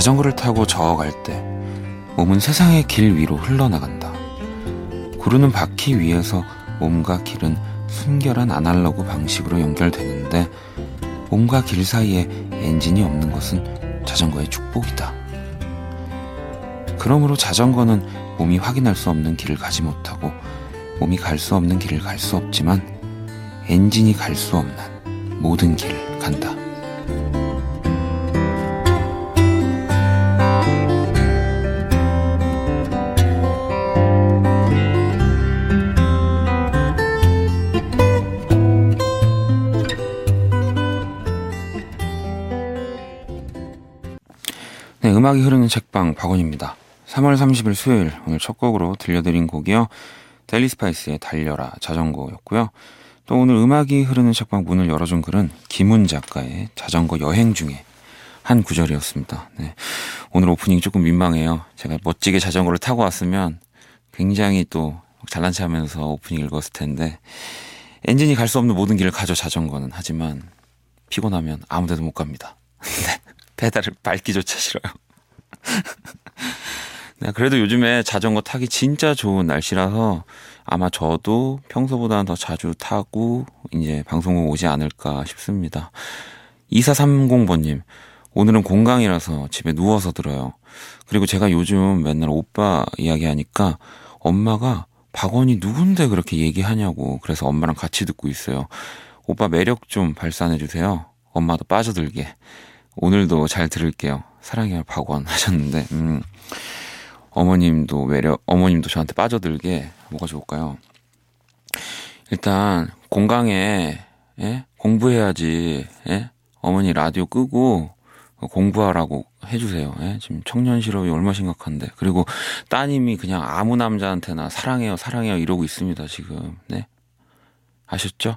자전거를 타고 저어갈 때 몸은 세상의 길 위로 흘러나간다. 구르는 바퀴 위에서 몸과 길은 순결한 아날로그 방식으로 연결되는데 몸과 길 사이에 엔진이 없는 것은 자전거의 축복이다. 그러므로 자전거는 몸이 확인할 수 없는 길을 가지 못하고 몸이 갈 수 없는 길을 갈 수 없지만 엔진이 갈 수 없는 모든 길을 간다. 네, 음악이 흐르는 책방 박원입니다. 3월 30일 수요일 오늘 첫 곡으로 들려드린 곡이요. 데일리 스파이스의 달려라 자전거였고요. 또 오늘 음악이 흐르는 책방 문을 열어준 글은 김훈 작가의 자전거 여행 중에 한 구절이었습니다. 네, 오늘 오프닝이 조금 민망해요. 제가 멋지게 자전거를 타고 왔으면 굉장히 또 잘난 체하면서 오프닝 읽었을 텐데 엔진이 갈 수 없는 모든 길을 가죠 자전거는. 하지만 피곤하면 아무 데도 못 갑니다. 페달을 밟기조차 싫어요. 네, 그래도 요즘에 자전거 타기 진짜 좋은 날씨라서 아마 저도 평소보다는 더 자주 타고 이제 방송국 오지 않을까 싶습니다. 2430번님, 오늘은 공강이라서 집에 누워서 들어요. 그리고 제가 요즘 맨날 오빠 이야기하니까 엄마가 박원이 누군데 그렇게 얘기하냐고 그래서 엄마랑 같이 듣고 있어요. 오빠 매력 좀 발산해주세요. 엄마도 빠져들게. 오늘도 잘 들을게요. 사랑해요 박원 하셨는데 어머님도 저한테 빠져들게 뭐가 좋을까요? 일단 공강에 공부해야지. 어머니 라디오 끄고 공부하라고 해주세요. 지금 청년 실업이 얼마나 심각한데. 그리고 따님이 그냥 아무 남자한테나 사랑해요 사랑해요 이러고 있습니다 지금. 네, 아셨죠?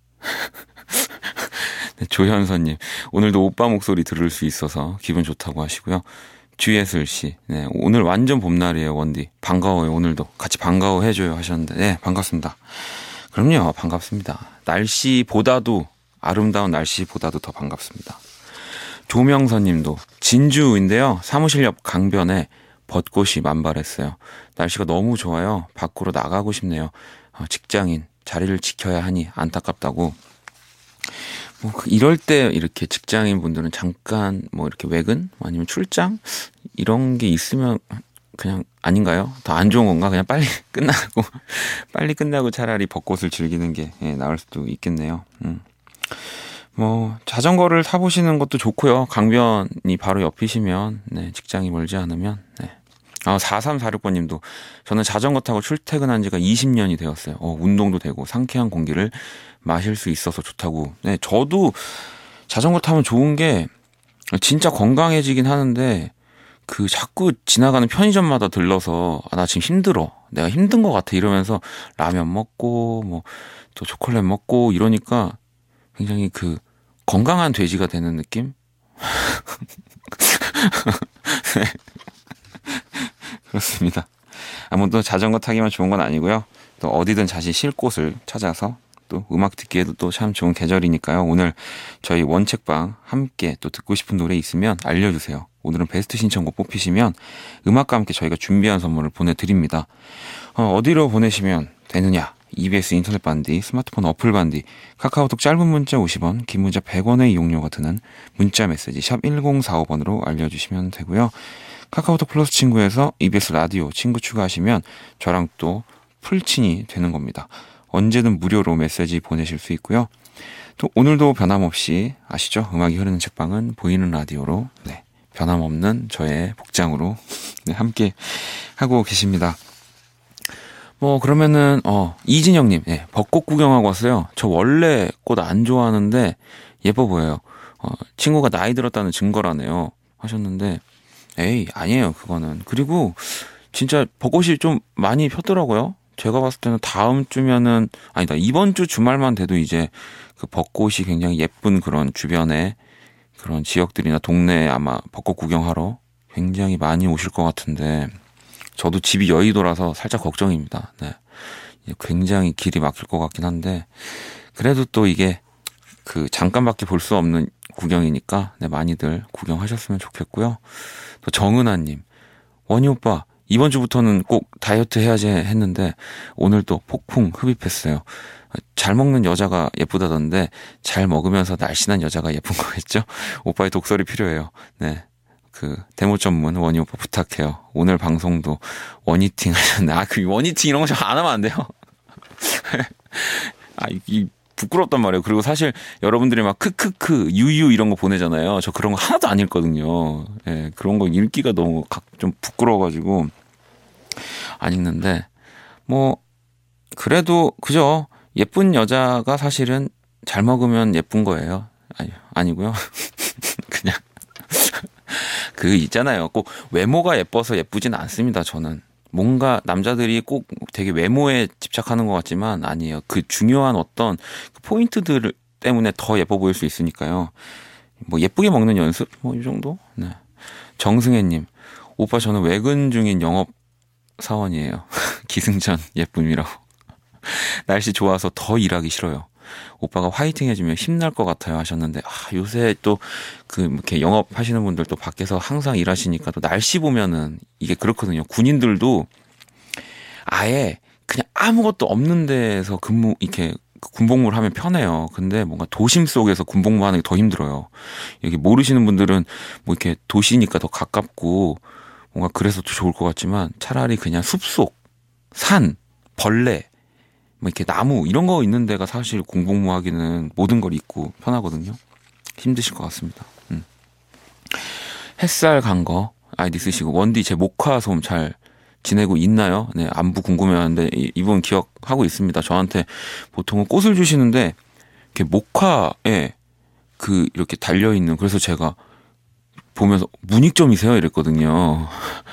네, 조현서님, 오늘도 오빠 목소리 들을 수 있어서 기분 좋다고 하시고요. 주예슬씨, 네, 오늘 완전 봄날이에요 원디. 반가워요. 오늘도 같이 반가워 해줘요 하셨는데 네, 반갑습니다. 그럼요, 반갑습니다. 날씨보다도 아름다운 날씨보다도 더 반갑습니다. 조명선님도 진주인데요. 사무실 옆 강변에 벚꽃이 만발했어요. 날씨가 너무 좋아요. 밖으로 나가고 싶네요. 직장인 자리를 지켜야 하니 안타깝다고. 뭐 이럴 때 이렇게 직장인 분들은 잠깐 뭐 이렇게 외근 아니면 출장 이런 게 있으면 그냥 아닌가요? 더 안 좋은 건가? 그냥 빨리 끝나고 차라리 벚꽃을 즐기는 게 나을 수도 있겠네요. 뭐 자전거를 타보시는 것도 좋고요. 강변이 바로 옆이시면 네, 직장이 멀지 않으면. 네. 4346번님도 저는 자전거 타고 출퇴근한 지가 20년이 되었어요. 운동도 되고 상쾌한 공기를 마실 수 있어서 좋다고. 네, 저도 자전거 타면 좋은 게 진짜 건강해지긴 하는데 그 자꾸 지나가는 편의점마다 들러서 나 지금 힘들어. 내가 힘든 것 같아 이러면서 라면 먹고 뭐 또 초콜릿 먹고 이러니까 굉장히 그 건강한 돼지가 되는 느낌? 네. 그렇습니다. 아무튼 자전거 타기만 좋은 건 아니고요. 또 어디든 자신 쉴 곳을 찾아서 또 음악 듣기에도 또 참 좋은 계절이니까요. 오늘 저희 원책방 함께 또 듣고 싶은 노래 있으면 알려주세요. 오늘은 베스트 신청곡 뽑히시면 음악과 함께 저희가 준비한 선물을 보내드립니다. 어디로 보내시면 되느냐? EBS 인터넷 반디, 스마트폰 어플 반디, 카카오톡 짧은 문자 50원, 긴 문자 100원의 이용료가 드는 문자 메시지 샵 1045번으로 알려주시면 되고요. 카카오톡 플러스 친구에서 EBS 라디오 친구 추가하시면 저랑 또 풀친이 되는 겁니다. 언제든 무료로 메시지 보내실 수 있고요. 또 오늘도 변함없이 아시죠? 음악이 흐르는 책방은 보이는 라디오로 네, 변함없는 저의 복장으로 네, 함께 하고 계십니다. 뭐 그러면은 이진영님, 네, 벚꽃 구경하고 왔어요. 저 원래 꽃 안 좋아하는데 예뻐 보여요. 친구가 나이 들었다는 증거라네요 하셨는데 에이 아니에요 그거는. 그리고 진짜 벚꽃이 좀 많이 폈더라고요. 제가 봤을 때는 다음 주면은 아니다 이번 주 주말만 돼도 이제 그 벚꽃이 굉장히 예쁜 그런 주변에 그런 지역들이나 동네에 아마 벚꽃 구경하러 굉장히 많이 오실 것 같은데 저도 집이 여의도라서 살짝 걱정입니다. 네. 굉장히 길이 막힐 것 같긴 한데 그래도 또 이게 그 잠깐밖에 볼 수 없는 구경이니까 네, 많이들 구경하셨으면 좋겠고요. 또 정은아님, 원희 오빠 이번 주부터는 꼭 다이어트 해야지 했는데 오늘 또 폭풍 흡입했어요. 잘 먹는 여자가 예쁘다던데 잘 먹으면서 날씬한 여자가 예쁜 거겠죠? 오빠의 독설이 필요해요. 네. 그 데모 전문 원희 오빠 부탁해요. 오늘 방송도 원히팅 하셨네. 그 원히팅 이런 거 좀 안 하면 안 돼요? 이 부끄럽단 말이에요. 그리고 사실 여러분들이 막 크크크 유유 이런 거 보내잖아요. 저 그런 거 하나도 안 읽거든요. 예, 그런 거 읽기가 너무 좀 부끄러워가지고 안 읽는데 뭐 그래도 그죠. 예쁜 여자가 사실은 잘 먹으면 예쁜 거예요. 아니고요. 그냥 그 있잖아요. 꼭 외모가 예뻐서 예쁘진 않습니다. 저는 뭔가 남자들이 꼭 되게 외모에 집착하는 것 같지만 아니에요. 그 중요한 어떤 포인트들 때문에 더 예뻐 보일 수 있으니까요. 뭐 예쁘게 먹는 연습 뭐 이 정도. 네. 정승혜님, 오빠 저는 외근 중인 영업 사원이에요. 기승전 예쁨이라고. 날씨 좋아서 더 일하기 싫어요. 오빠가 화이팅 해주면 힘날 것 같아요 하셨는데 요새 또 그 이렇게 영업하시는 분들 또 밖에서 항상 일하시니까 또 날씨 보면은 이게 그렇거든요. 군인들도 아예 그냥 아무것도 없는 데서 이렇게 군복무를 하면 편해요. 근데 뭔가 도심 속에서 군복무하는 게 더 힘들어요. 여기 모르시는 분들은 뭐 이렇게 도시니까 더 가깝고 뭔가 그래서 더 좋을 것 같지만 차라리 그냥 숲속, 산, 벌레 뭐 이렇게 나무 이런 거 있는 데가 사실 공복무하기는 모든 걸 잊고 편하거든요. 힘드실 것 같습니다. 햇살 간 거 아이디 쓰시고 원디 제 목화솜 잘 지내고 있나요? 네, 안부 궁금해하는데 이분 기억하고 있습니다. 저한테 보통은 꽃을 주시는데 이렇게 목화에 그 이렇게 달려 있는 그래서 제가 보면서 문익점이세요 이랬거든요.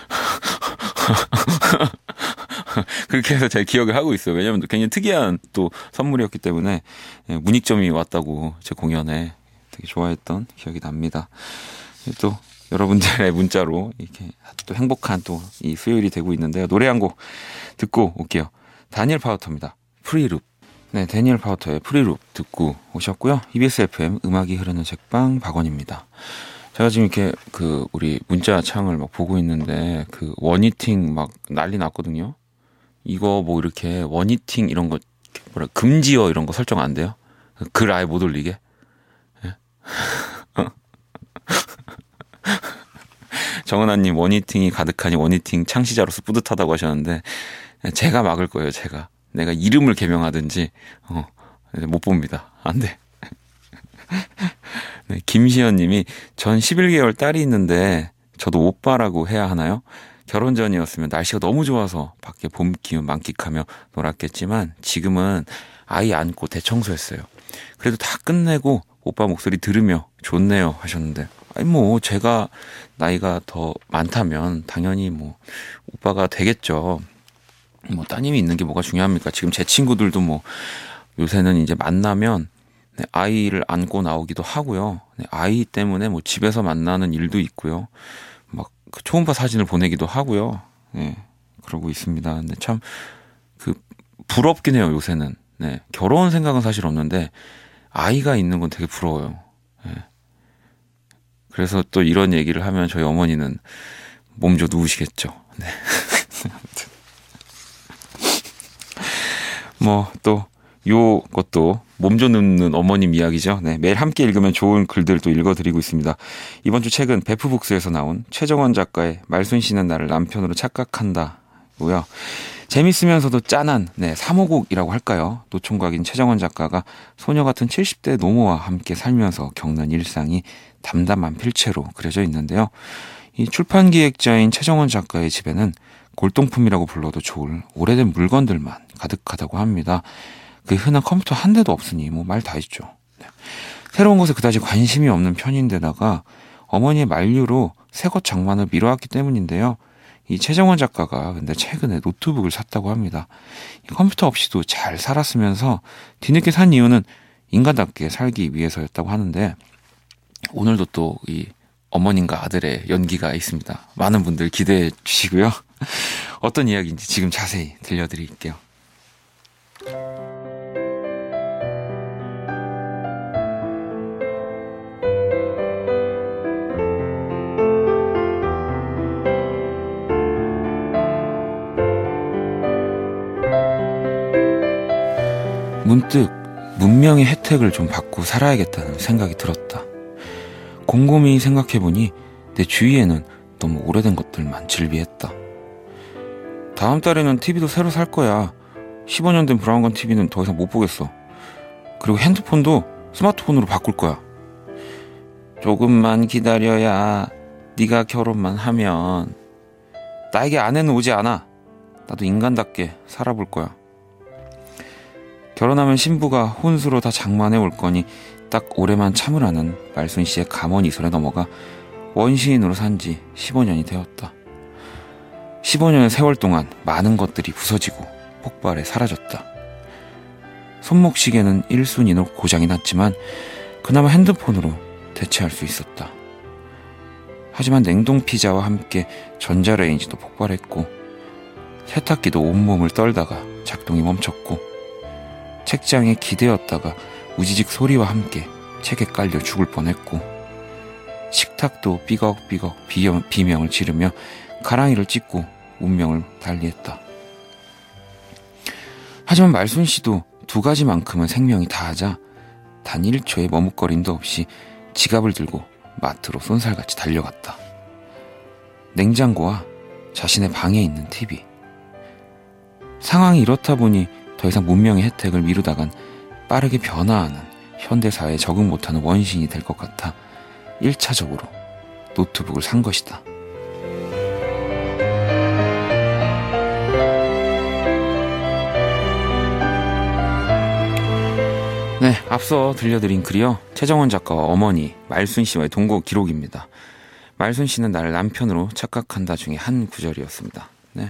그렇게 해서 제가 기억을 하고 있어요. 왜냐하면 굉장히 특이한 또 선물이었기 때문에 문익점이 왔다고 제 공연에 되게 좋아했던 기억이 납니다. 또 여러분들의 문자로 이렇게 또 행복한 또 이 수요일이 되고 있는데요. 노래 한 곡 듣고 올게요. 다니엘 파우터입니다. 프리룹. 네, 다니엘 파우터의 프리룹 듣고 오셨고요. EBS FM 음악이 흐르는 책방 박원입니다. 제가 지금 이렇게 그 우리 문자 창을 막 보고 있는데 그 원히팅 막 난리 났거든요. 이거 뭐 이렇게 원히팅 이런 거 뭐라 금지어 이런 거 설정 안 돼요? 글 아예 못 올리게? 예? 정은아님 원히팅이 가득하니 원히팅 창시자로서 뿌듯하다고 하셨는데 제가 막을 거예요. 제가 내가 이름을 개명하든지 못 봅니다. 안 돼. 네, 김시연님이 전 11개월 딸이 있는데 저도 오빠라고 해야 하나요? 결혼 전이었으면 날씨가 너무 좋아서 밖에 봄 기운 만끽하며 놀았겠지만 지금은 아이 안고 대청소했어요. 그래도 다 끝내고 오빠 목소리 들으며 좋네요 하셨는데 아니 뭐 제가 나이가 더 많다면 당연히 뭐 오빠가 되겠죠. 뭐 따님이 있는 게 뭐가 중요합니까? 지금 제 친구들도 뭐 요새는 이제 만나면 네, 아이를 안고 나오기도 하고요. 네, 아이 때문에 뭐 집에서 만나는 일도 있고요. 막 그 초음파 사진을 보내기도 하고요. 네, 그러고 있습니다. 근데 참 그 부럽긴 해요. 요새는. 네, 결혼 생각은 사실 없는데 아이가 있는 건 되게 부러워요. 네. 그래서 또 이런 얘기를 하면 저희 어머니는 몸져 누우시겠죠. 네. 뭐 또 요것도 몸져 눕는 어머님 이야기죠. 네, 매일 함께 읽으면 좋은 글들도 읽어드리고 있습니다. 이번 주 책은 베프북스에서 나온 최정원 작가의 말순씨는 나를 남편으로 착각한다고요. 재밌으면서도 짠한 3호곡이라고 할까요? 노총각인 최정원 작가가 소녀 같은 70대 노모와 함께 살면서 겪는 일상이 담담한 필체로 그려져 있는데요. 이 출판 기획자인 최정원 작가의 집에는 골동품이라고 불러도 좋을 오래된 물건들만 가득하다고 합니다. 그 흔한 컴퓨터 한 대도 없으니 뭐 말 다 있죠. 네. 새로운 것에 그다지 관심이 없는 편인데다가 어머니의 만류로 새것 장만을 미뤄왔기 때문인데요. 이 최정원 작가가 근데 최근에 노트북을 샀다고 합니다. 컴퓨터 없이도 잘 살았으면서 뒤늦게 산 이유는 인간답게 살기 위해서였다고 하는데 오늘도 또 이 어머님과 아들의 연기가 있습니다. 많은 분들 기대해 주시고요. 어떤 이야기인지 지금 자세히 들려드릴게요. 문득 문명의 혜택을 좀 받고 살아야겠다는 생각이 들었다. 곰곰이 생각해보니 내 주위에는 너무 오래된 것들만 즐비했다. 다음 달에는 TV도 새로 살 거야. 15년 된 브라운관 TV는 더 이상 못 보겠어. 그리고 핸드폰도 스마트폰으로 바꿀 거야. 조금만 기다려야 네가 결혼만 하면 나에게 아내는 오지 않아. 나도 인간답게 살아볼 거야. 결혼하면 신부가 혼수로 다 장만해 올 거니 딱 올해만 참으라는 말순 씨의 감언 이설에 넘어가 원시인으로 산 지 15년이 되었다. 15년의 세월 동안 많은 것들이 부서지고 폭발해 사라졌다. 손목시계는 1순위로 고장이 났지만 그나마 핸드폰으로 대체할 수 있었다. 하지만 냉동피자와 함께 전자레인지도 폭발했고 세탁기도 온몸을 떨다가 작동이 멈췄고 책장에 기대었다가 우지직 소리와 함께 책에 깔려 죽을 뻔했고 식탁도 삐걱삐걱 비명을 지르며 가랑이를 찢고 운명을 달리했다. 하지만 말순 씨도 두 가지만큼은 생명이 다하자 단 1초의 머뭇거림도 없이 지갑을 들고 마트로 쏜살같이 달려갔다. 냉장고와 자신의 방에 있는 TV. 상황이 이렇다 보니 더 이상 문명의 혜택을 미루다간 빠르게 변화하는 현대사회에 적응 못하는 원신이 될 것 같아 1차적으로 노트북을 산 것이다. 네, 앞서 들려드린 글이요. 최정원 작가와 어머니 말순 씨와의 동거 기록입니다. 말순 씨는 나를 남편으로 착각한다 중에 한 구절이었습니다. 네.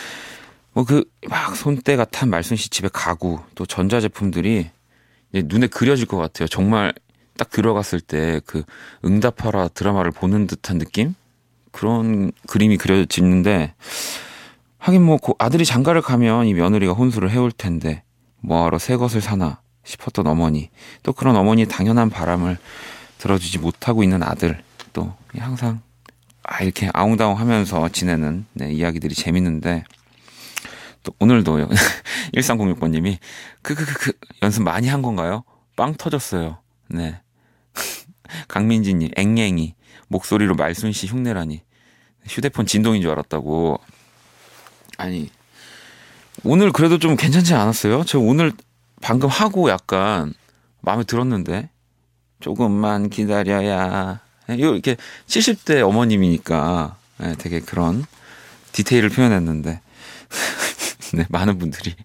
막 손때가 탄 말순 씨 집의 가구, 또 전자제품들이 눈에 그려질 것 같아요. 정말 딱 들어갔을 때 그 응답하라 드라마를 보는 듯한 느낌? 그런 그림이 그려지는데, 하긴 아들이 장가를 가면 이 며느리가 혼수를 해올 텐데 뭐하러 새 것을 사나 싶었던 어머니, 또 그런 어머니의 당연한 바람을 들어주지 못하고 있는 아들, 또 항상 이렇게 아웅다웅 하면서 지내는 이야기들이 재밌는데, 또 오늘도요. 1306번님이 연습 많이 한 건가요? 빵 터졌어요. 네. 강민지님 앵앵이 목소리로 말순 씨 흉내라니 휴대폰 진동인 줄 알았다고. 아니 오늘 그래도 좀 괜찮지 않았어요? 저 오늘 방금 하고 약간 마음에 들었는데 조금만 기다려야 이렇게 70대 어머님이니까 되게 그런 디테일을 표현했는데 네, 많은 분들이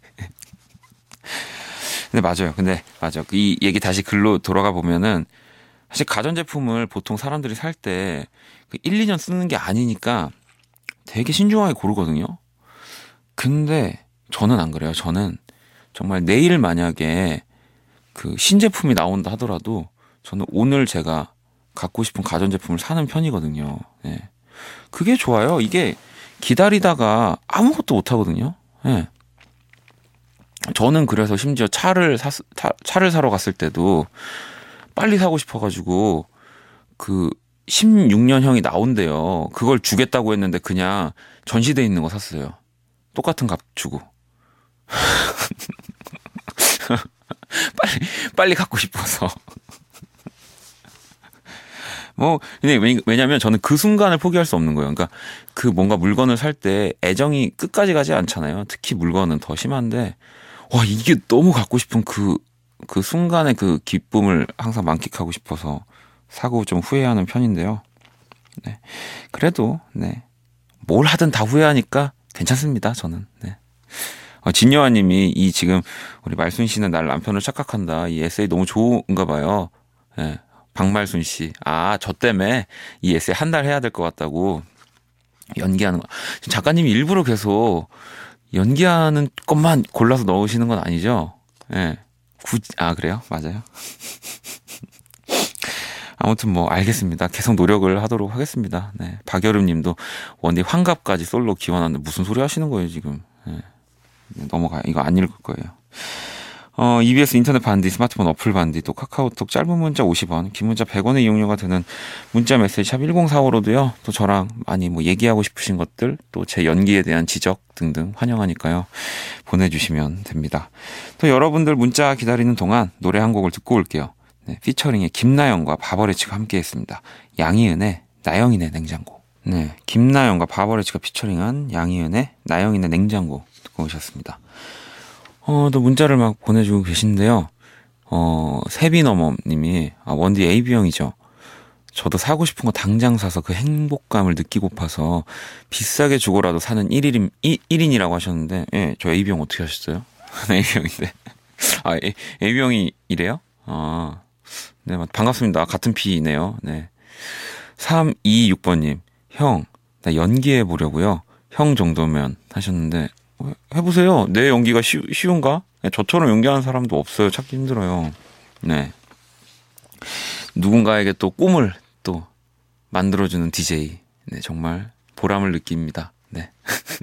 근데 맞아요. 맞아. 이 얘기 다시 글로 돌아가 보면은 사실 가전제품을 보통 사람들이 살 때 1, 2년 쓰는 게 아니니까 되게 신중하게 고르거든요. 근데 저는 안 그래요. 저는 정말 내일 만약에 그 신제품이 나온다 하더라도 저는 오늘 제가 갖고 싶은 가전제품을 사는 편이거든요. 네. 그게 좋아요. 이게 기다리다가 아무것도 못 하거든요. 네. 저는 그래서 심지어 차를 사러 갔을 때도 빨리 사고 싶어가지고 16년형이 나온대요. 그걸 주겠다고 했는데 그냥 전시돼 있는 거 샀어요. 똑같은 값 주고. 빨리 갖고 싶어서. 왜냐면 저는 그 순간을 포기할 수 없는 거예요. 그러니까 뭔가 물건을 살 때 애정이 끝까지 가지 않잖아요. 특히 물건은 더 심한데, 이게 너무 갖고 싶은 그 순간의 그 기쁨을 항상 만끽하고 싶어서 사고 좀 후회하는 편인데요. 네. 그래도, 뭘 하든 다 후회하니까 괜찮습니다, 저는. 네. 진여아 님이 지금 우리 말순 씨는 날 남편을 착각한다. 이 에세이 너무 좋은가 봐요. 네. 박말순 씨. 저 때문에 이 에세이 한 달 해야 될 것 같다고 연기하는 거. 지금 작가님이 일부러 계속 연기하는 것만 골라서 넣으시는 건 아니죠? 예. 그래요? 맞아요. 아무튼 알겠습니다. 계속 노력을 하도록 하겠습니다. 네. 박여름 님도 원디 환갑까지 솔로 기원하는데 무슨 소리 하시는 거예요, 지금. 네. 넘어가요. 이거 안 읽을 거예요. EBS 인터넷 반디, 스마트폰 어플 반디, 또 카카오톡 짧은 문자 50원, 긴 문자 100원의 이용료가 드는 문자 메시지 샵 1045로도요. 또 저랑 많이 뭐 얘기하고 싶으신 것들, 또 제 연기에 대한 지적 등등 환영하니까요. 보내주시면 됩니다. 또 여러분들 문자 기다리는 동안 노래 한 곡을 듣고 올게요. 네, 피처링의 김나영과 바버레치가 함께 했습니다. 양희은의 나영이네 냉장고. 네, 김나영과 바버레치가 피처링한 양희은의 나영이네 냉장고 듣고 오셨습니다. 또 문자를 막 보내주고 계신데요. 세비너멈님이, 원디 AB형이죠. 저도 사고 싶은 거 당장 사서 그 행복감을 느끼고파서 비싸게 주고라도 사는 1인이라고 하셨는데, 예, 저 AB형 어떻게 하셨어요? AB형인데. AB형이 이래요? 네, 반갑습니다. 같은 P네요. 네. 326번님, 형, 나 연기해 보려고요. 형 정도면 하셨는데, 해보세요. 내 연기가 쉬운가? 네, 저처럼 연기하는 사람도 없어요. 찾기 힘들어요. 네. 누군가에게 또 꿈을 또 만들어주는 DJ. 네, 정말 보람을 느낍니다. 네.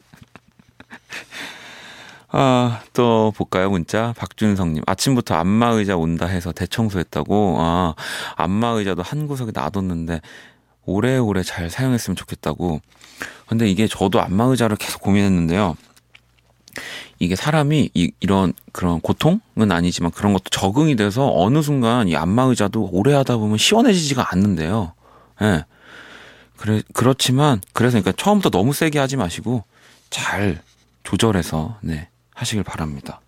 또 볼까요? 문자. 박준성님. 아침부터 안마의자 온다 해서 대청소했다고. 안마의자도 한 구석에 놔뒀는데 오래오래 잘 사용했으면 좋겠다고. 근데 이게 저도 안마의자를 계속 고민했는데요. 이게 사람이 이런 그런 고통은 아니지만 그런 것도 적응이 돼서 어느 순간 이 안마의자도 오래 하다 보면 시원해지지가 않는데요. 예. 그렇지만 그래서 그러니까 처음부터 너무 세게 하지 마시고 잘 조절해서 네, 하시길 바랍니다.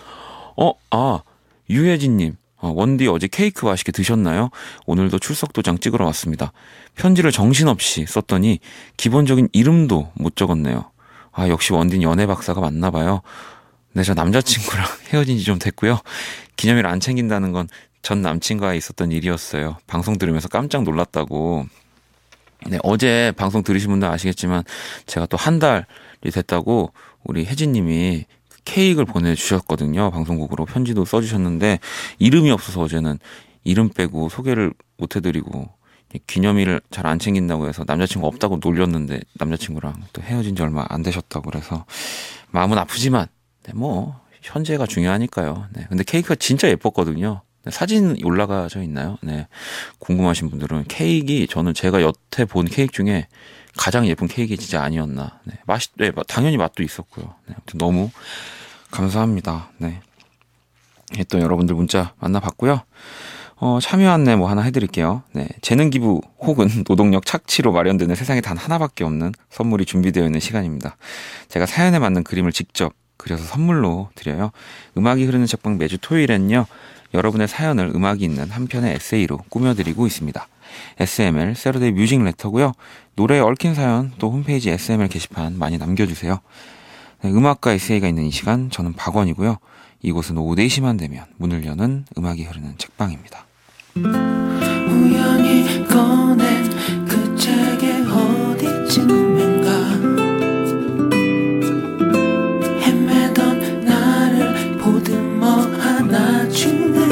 유혜진님. 원디 어제 케이크 맛있게 드셨나요? 오늘도 출석 도장 찍으러 왔습니다. 편지를 정신없이 썼더니 기본적인 이름도 못 적었네요. 역시 원딘 연애 박사가 맞나 봐요. 네, 저 남자친구랑 헤어진 지 좀 됐고요. 기념일 안 챙긴다는 건 전 남친과 있었던 일이었어요. 방송 들으면서 깜짝 놀랐다고. 네, 어제 방송 들으신 분들 아시겠지만 제가 또 한 달이 됐다고 우리 혜진님이 케이크를 보내주셨거든요. 방송국으로 편지도 써주셨는데 이름이 없어서 어제는 이름 빼고 소개를 못 해드리고 기념일을 잘 안 챙긴다고 해서 남자친구 없다고 놀렸는데 남자친구랑 또 헤어진 지 얼마 안 되셨다고 그래서 마음은 아프지만 네, 뭐 현재가 중요하니까요. 네, 근데 케이크가 진짜 예뻤거든요. 네, 사진 올라가져 있나요? 네, 궁금하신 분들은 케이크 저는 제가 여태 본 케이크 중에 가장 예쁜 케이크 진짜 아니었나. 네, 네, 당연히 맛도 있었고요. 네, 아무튼 너무 감사합니다. 네, 또 여러분들 문자 만나봤고요. 참여 안내 뭐 하나 해드릴게요. 네, 재능 기부 혹은 노동력 착취로 마련되는 세상에 단 하나밖에 없는 선물이 준비되어 있는 시간입니다. 제가 사연에 맞는 그림을 직접 그려서 선물로 드려요. 음악이 흐르는 책방 매주 토요일엔요. 여러분의 사연을 음악이 있는 한 편의 에세이로 꾸며드리고 있습니다. SML 세러데이 뮤직 레터고요. 노래에 얽힌 사연 또 홈페이지 SML 게시판 많이 남겨주세요. 네, 음악과 에세이가 있는 이 시간 저는 박원이고요. 이곳은 오후 4시만 되면 문을 여는 음악이 흐르는 책방입니다. 우연히 꺼낸 그 책의 어디쯤인가 헤매던 나를 보듬어 안아주네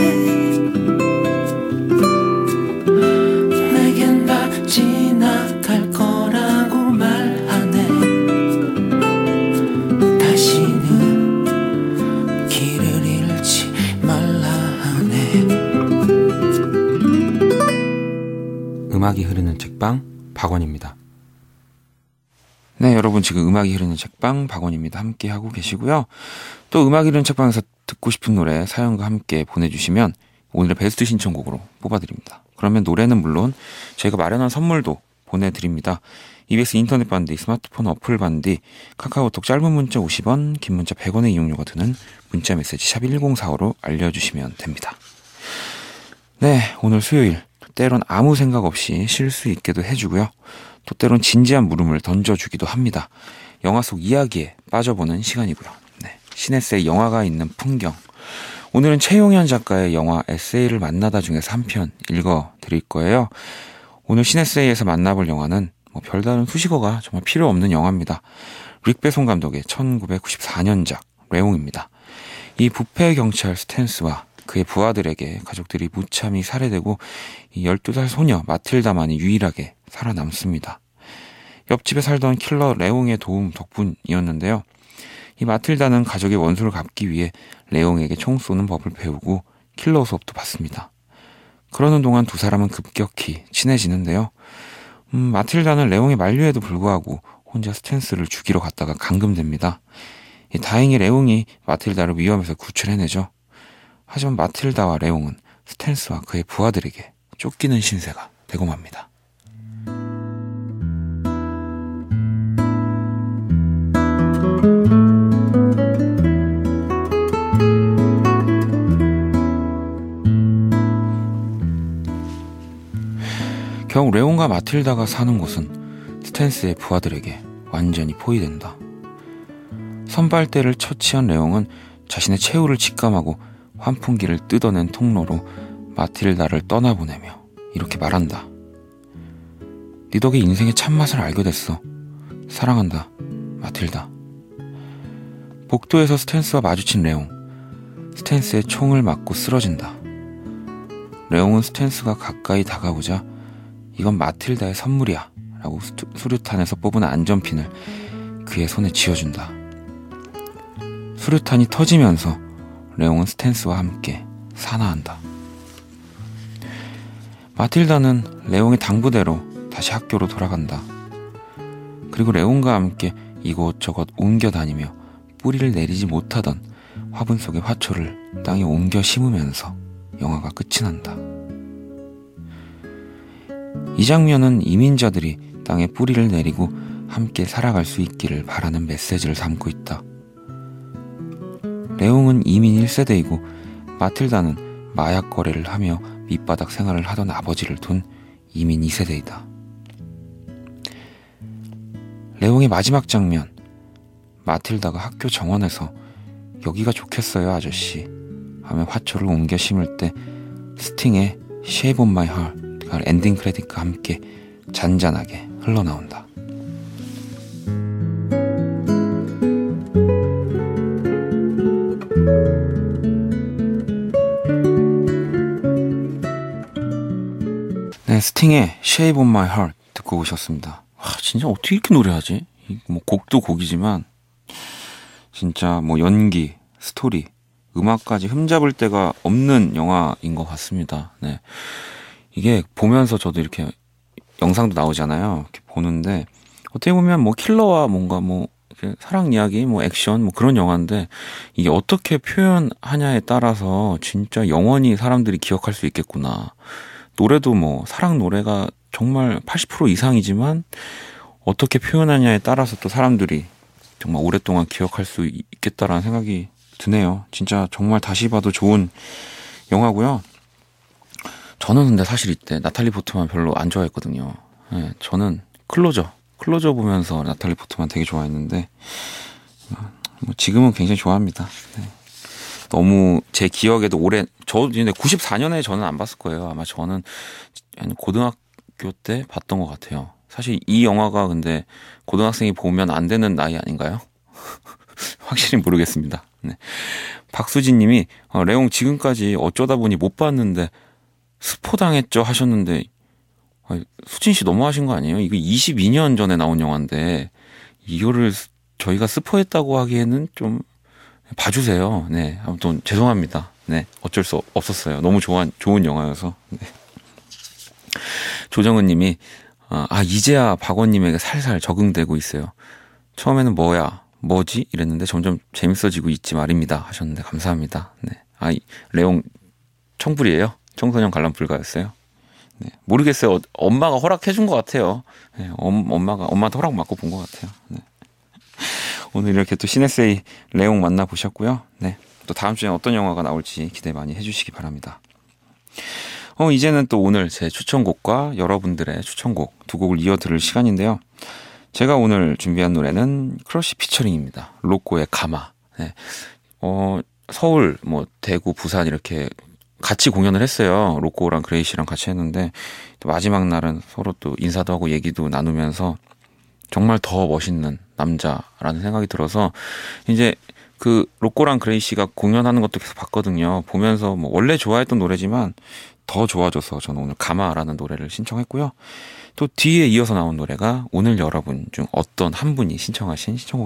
내겐 다 지나갈 거라고 말하네 다시는 길을 잃지 말라 하네 음악이 흐르는 책방 박원입니다. 네, 여러분 지금 음악이 흐르는 책방 박원입니다. 함께 하고 계시고요. 또 음악이 흐르는 책방에서 듣고 싶은 노래 사연과 함께 보내주시면 오늘의 베스트 신청곡으로 뽑아드립니다. 그러면 노래는 물론 저희가 마련한 선물도 보내드립니다. EBS 인터넷 반디, 스마트폰 어플 반디, 카카오톡 짧은 문자 50원, 긴 문자 100원의 이용료가 드는 문자 메시지 샵 1045로 알려주시면 됩니다. 네, 오늘 수요일 때론 아무 생각 없이 쉴 수 있게도 해주고요. 또 때론 진지한 물음을 던져주기도 합니다. 영화 속 이야기에 빠져보는 시간이고요. 네, 신에세이 영화가 있는 풍경. 오늘은 최용현 작가의 영화 에세이를 만나다 중에서 한 편 읽어드릴 거예요. 오늘 신에세이에서 만나볼 영화는 별다른 수식어가 정말 필요 없는 영화입니다. 릭 베송 감독의 1994년작 레옹입니다. 이 부패 경찰 스탠스와 그의 부하들에게 가족들이 무참히 살해되고 12살 소녀 마틸다만이 유일하게 살아남습니다. 옆집에 살던 킬러 레옹의 도움 덕분이었는데요. 이 마틸다는 가족의 원수를 갚기 위해 레옹에게 총 쏘는 법을 배우고 킬러 수업도 받습니다. 그러는 동안 두 사람은 급격히 친해지는데요. 마틸다는 레옹의 만류에도 불구하고 혼자 스탠스를 죽이러 갔다가 감금됩니다. 다행히 레옹이 마틸다를 위험에서 구출해내죠. 하지만 마틸다와 레옹은 스탠스와 그의 부하들에게 쫓기는 신세가 되고 맙니다. 결국 레옹과 마틸다가 사는 곳은 스탠스의 부하들에게 완전히 포위된다. 선발대를 처치한 레옹은 자신의 최후를 직감하고 환풍기를 뜯어낸 통로로 마틸다를 떠나보내며 이렇게 말한다. 네 덕에 인생의 참맛을 알게 됐어. 사랑한다, 마틸다. 복도에서 스탠스와 마주친 레옹. 스탠스의 총을 맞고 쓰러진다. 레옹은 스탠스가 가까이 다가오자 이건 마틸다의 선물이야 라고 수류탄에서 뽑은 안전핀을 그의 손에 쥐어준다. 수류탄이 터지면서 레옹은 스탠스와 함께 사나한다. 마틸다는 레옹의 당부대로 다시 학교로 돌아간다. 그리고 레옹과 함께 이곳저곳 옮겨다니며 뿌리를 내리지 못하던 화분 속의 화초를 땅에 옮겨 심으면서 영화가 끝이 난다. 이 장면은 이민자들이 땅에 뿌리를 내리고 함께 살아갈 수 있기를 바라는 메시지를 담고 있다. 레옹은 이민 1세대이고 마틸다는 마약 거래를 하며 밑바닥 생활을 하던 아버지를 둔 이민 2세대이다. 레옹의 마지막 장면, 마틸다가 학교 정원에서 여기가 좋겠어요 아저씨 하며 화초를 옮겨 심을 때 스팅의 Shape of My Heart 엔딩 크레딧과 함께 잔잔하게 흘러나온다. 네, 스팅의 Shape of My Heart 듣고 오셨습니다. 진짜 어떻게 이렇게 노래하지? 뭐 곡도 곡이지만 진짜 뭐 연기, 스토리, 음악까지 흠잡을 데가 없는 영화인 것 같습니다. 네. 이게 보면서 저도 이렇게 영상도 나오잖아요. 이렇게 보는데 어떻게 보면 뭐 킬러와 뭔가 뭐 사랑 이야기, 뭐 액션, 뭐 그런 영화인데 이게 어떻게 표현하냐에 따라서 진짜 영원히 사람들이 기억할 수 있겠구나. 노래도 뭐 사랑 노래가 정말 80% 이상이지만 어떻게 표현하냐에 따라서 또 사람들이 정말 오랫동안 기억할 수 있겠다라는 생각이 드네요. 진짜 정말 다시 봐도 좋은 영화고요. 저는 근데 사실 이때 나탈리 포트만 별로 안 좋아했거든요. 네, 저는 클로저 보면서 나탈리 포트만 되게 좋아했는데 뭐 지금은 굉장히 좋아합니다. 네. 너무 제 기억에도 저 근데 94년에 저는 안 봤을 거예요. 아마 저는 고등학교 때 봤던 것 같아요. 사실 이 영화가 근데 고등학생이 보면 안 되는 나이 아닌가요? 확실히 모르겠습니다. 네. 박수진 님이 레옹 지금까지 어쩌다 보니 못 봤는데 스포당했죠 하셨는데 수진 씨 너무하신 거 아니에요? 이거 22년 전에 나온 영화인데 이거를 저희가 스포했다고 하기에는 좀 봐주세요. 네, 아무튼 죄송합니다. 네, 어쩔 수 없었어요. 너무 좋은 영화여서. 네. 조정은 님이 이제야 박원님에게 살살 적응되고 있어요. 처음에는 뭐지? 이랬는데 점점 재밌어지고 있지 말입니다 하셨는데 감사합니다. 네. 레옹 청불이에요? 청소년 관람 불가였어요? 네. 모르겠어요. 엄마가 허락해준 것 같아요. 네. 엄마한테 허락 받고 본 것 같아요. 네. 오늘 이렇게 또 시네세이 레옹 만나보셨고요. 네. 또 다음 주엔 어떤 영화가 나올지 기대 많이 해주시기 바랍니다. 이제는 또 오늘 제 추천곡과 여러분들의 추천곡 두 곡을 이어 들을 시간인데요. 제가 오늘 준비한 노래는 크러쉬 피처링입니다. 로꼬의 가마. 네. 서울, 대구, 부산 이렇게 같이 공연을 했어요. 로꼬랑 그레이시랑 같이 했는데 또 마지막 날은 서로 또 인사도 하고 얘기도 나누면서 정말 더 멋있는 남자라는 생각이 들어서 이제 그 로꼬랑 그레이시가 공연하는 것도 계속 봤거든요. 보면서 원래 좋아했던 노래지만 더 좋아져서 저는 오늘 가마라는 노래를 신청했고요. 또 뒤에 이어서 나온 노래가 오늘 여러분 중 어떤 한 분이 신청하신 신청곡입니다.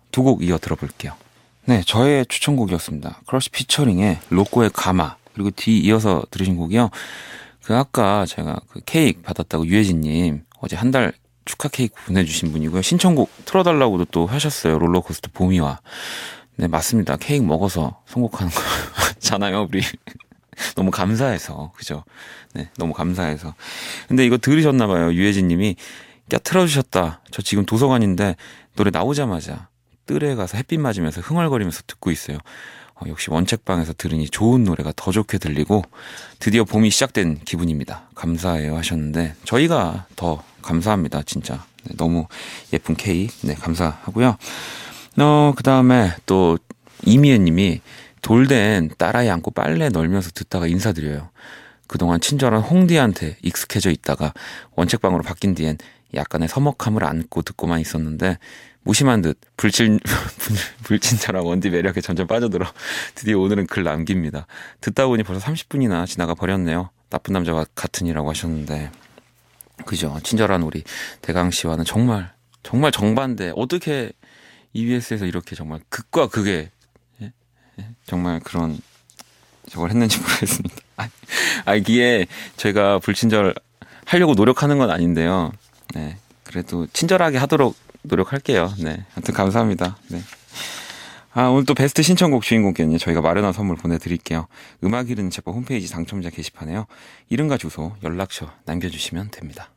두 곡 이어 들어볼게요. 네, 저의 추천곡이었습니다. 크러쉬 피처링의 로꼬의 가마. 그리고 뒤 이어서 들으신 곡이요. 그 아까 제가 그 케이크 받았다고 유혜진님 어제 한 달 축하 케이크 보내주신 분이고요. 신청곡 틀어달라고도 또 하셨어요. 롤러코스터 봄이와. 네, 맞습니다. 케이크 먹어서 선곡하는 거잖아요, 우리. 너무 감사해서, 그죠? 네, 너무 감사해서. 근데 이거 들으셨나봐요. 유혜진님이 틀어주셨다. 저 지금 도서관인데 노래 나오자마자 뜰에 가서 햇빛 맞으면서 흥얼거리면서 듣고 있어요. 역시 원책방에서 들으니 좋은 노래가 더 좋게 들리고 드디어 봄이 시작된 기분입니다. 감사해요 하셨는데 저희가 더 감사합니다. 진짜. 네, 너무 예쁜 케이크. 네, 감사하고요. 그 다음에 또 이미애 님이 돌된 딸아이 안고 빨래 널면서 듣다가 인사드려요. 그동안 친절한 홍디한테 익숙해져 있다가 원책방으로 바뀐 뒤엔 약간의 서먹함을 안고 듣고만 있었는데 무심한 듯 불친절한 원디 매력에 점점 빠져들어 드디어 오늘은 글 남깁니다. 듣다 보니 벌써 30분이나 지나가 버렸네요. 나쁜 남자와 같으니라고 하셨는데 그죠. 친절한 우리 대강 씨와는 정말 정반대. 어떻게 EBS에서 이렇게 정말 극과 극의 정말 그런 저걸 했는지 모르겠습니다. 이게 저희가 불친절 하려고 노력하는 건 아닌데요. 네, 그래도 친절하게 하도록 노력할게요. 네, 아무튼 감사합니다. 네. 오늘 또 베스트 신청곡 주인공께는요, 저희가 마련한 선물 보내드릴게요. 음악 이르는 책방 홈페이지 당첨자 게시판에요. 이름과 주소, 연락처 남겨주시면 됩니다.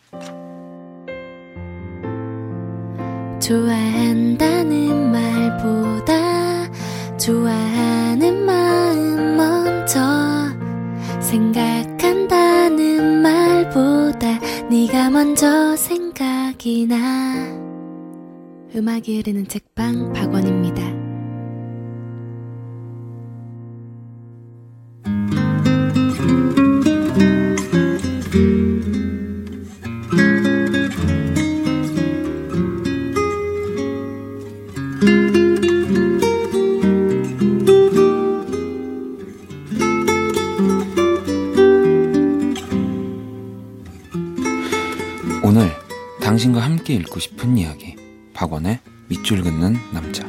좋아한다는 말보다 좋아하는 마음 먼저 생각한다는 말보다 네가 먼저 생각이 나. 음악이 흐르는 책방 박원입니다. 오늘 당신과 함께 읽고 싶은 이야기 박원의 밑줄 긋는 남자.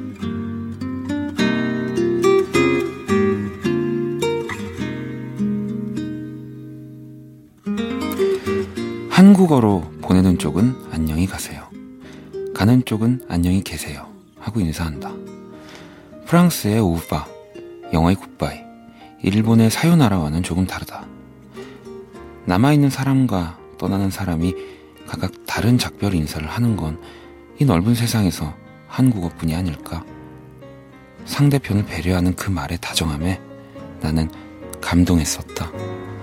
한국어로 보내는 쪽은 안녕히 가세요. 가는 쪽은 안녕히 계세요 하고 인사한다. 프랑스의 오바, 영어의 굿바이, 일본의 사요나라와는 조금 다르다. 남아있는 사람과 떠나는 사람이 각각 다른 작별 인사를 하는 건 이 넓은 세상에서 한국어뿐이 아닐까? 상대편을 배려하는 그 말의 다정함에 나는 감동했었다.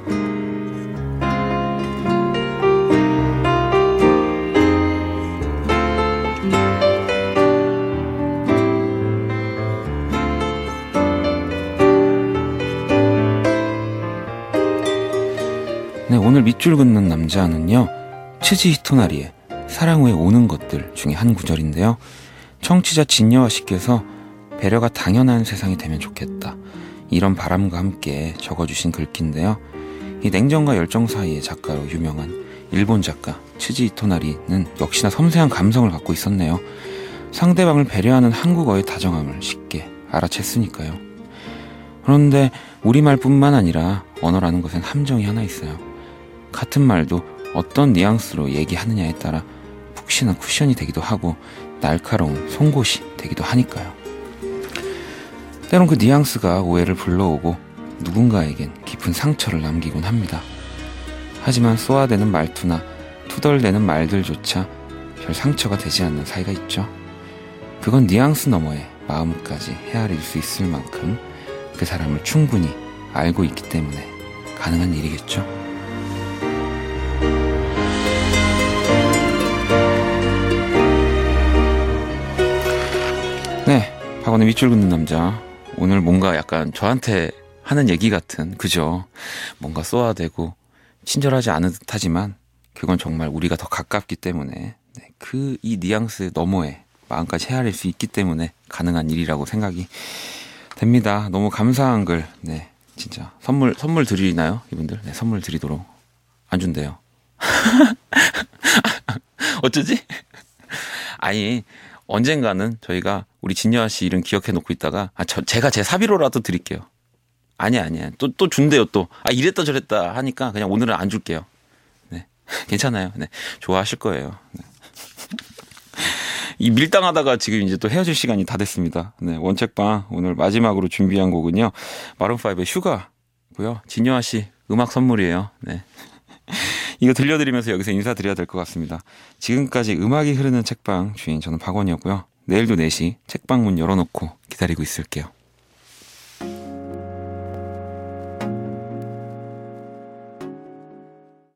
네, 오늘 밑줄 긋는 남자는요, 츠지 히토나리의 사랑 후에 오는 것들 중에 한 구절인데요. 청취자 진여와 씨께서 배려가 당연한 세상이 되면 좋겠다, 이런 바람과 함께 적어주신 글귀인데요. 이 냉정과 열정 사이의 작가로 유명한 일본 작가 츠지 히토나리는 역시나 섬세한 감성을 갖고 있었네요. 상대방을 배려하는 한국어의 다정함을 쉽게 알아챘으니까요. 그런데 우리말뿐만 아니라 언어라는 것엔 함정이 하나 있어요. 같은 말도 어떤 뉘앙스로 얘기하느냐에 따라 푹신한 쿠션이 되기도 하고 날카로운 송곳이 되기도 하니까요. 때론 그 뉘앙스가 오해를 불러오고 누군가에겐 깊은 상처를 남기곤 합니다. 하지만 쏘아대는 말투나 투덜대는 말들조차 별 상처가 되지 않는 사이가 있죠. 그건 뉘앙스 너머에 마음까지 헤아릴 수 있을 만큼 그 사람을 충분히 알고 있기 때문에 가능한 일이겠죠. 네, 박원의 밑줄 긋는 남자. 오늘 뭔가 약간 저한테 하는 얘기 같은, 그죠? 뭔가 쏘아대고 친절하지 않은 듯하지만 그건 정말 우리가 더 가깝기 때문에, 네, 이 뉘앙스 너머에 마음까지 헤아릴 수 있기 때문에 가능한 일이라고 생각이 됩니다. 너무 감사한 글. 네, 진짜 선물 드리나요, 이분들? 네, 선물 드리도록. 안 준대요. 어쩌지? 아니, 언젠가는 저희가 우리 진여아 씨 이름 기억해 놓고 있다가 제가 제 사비로라도 드릴게요. 아니야. 또 준대요 또. 이랬다 저랬다 하니까 그냥 오늘은 안 줄게요. 네. 괜찮아요. 네. 좋아하실 거예요. 네. 이 밀당하다가 지금 이제 또 헤어질 시간이 다 됐습니다. 네. 원책방 오늘 마지막으로 준비한 곡은요. 마룬5의 슈가고요. 진여아 씨 음악 선물이에요. 네. 이거 들려드리면서 여기서 인사드려야 될 것 같습니다. 지금까지 음악이 흐르는 책방 주인 저는 박원이었고요. 내일도 4시 책방 문 열어놓고 기다리고 있을게요.